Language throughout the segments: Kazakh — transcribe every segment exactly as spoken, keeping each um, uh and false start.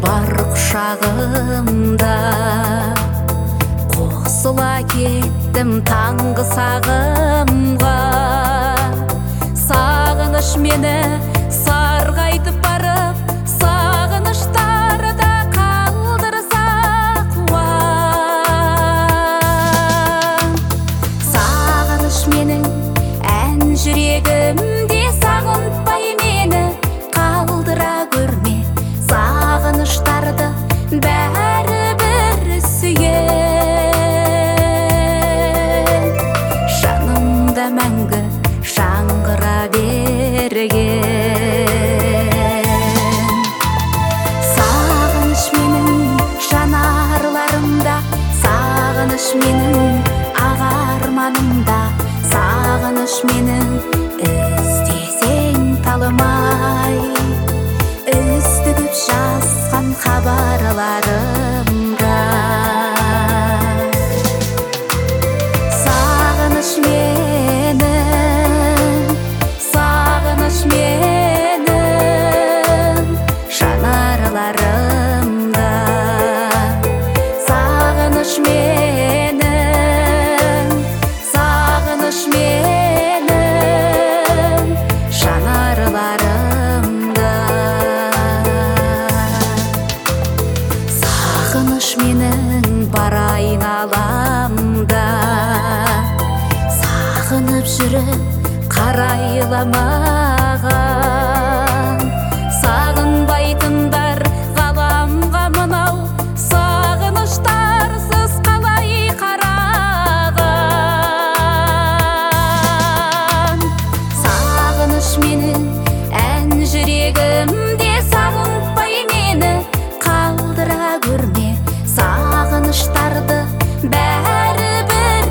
бар құшағымда, қосыла кеттім таңғы сағымға. Сағыныш мені сарғайтып барып, сағыныштарда қалдырса қуам. Сағыныш менің ән жүрегімде, сағынтпай мені қалдыра көрме. Сағыныштарды бәрібір сүйем, жанымда мәңгі жаңғыра берген. Сағыныш менің жанарларымда, сағыныш менің ағарманымда. Сағыныш менің іздесең талымай, үздігіп жазған хабарларымда. Сағыныш менің, сағыныш менің жанарларымда. Сағыныш менің, сағыныш менің жанарларымда. Сағыныш менің бар айналамда, сағынып жүріп қарайламаған. Сағынбайтындар ғаламға мынау, сағыныштарсыз қалай қараған. Сағыныш менің ән жүрегімде, сағынтпай мені қалдыра көрме. Сағыныштарды бәрібір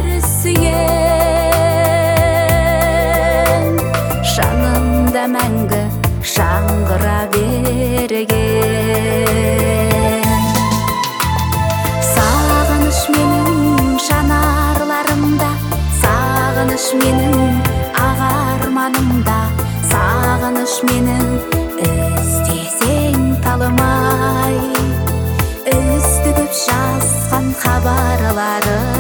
сүйем, жанымда мәңгі жаңғыра берген. Сағыныш менің жанарларымда, сағыныш менің ағарманымда. Сағыныш менің іздесең талымай, үздігіп жазған хабарларым.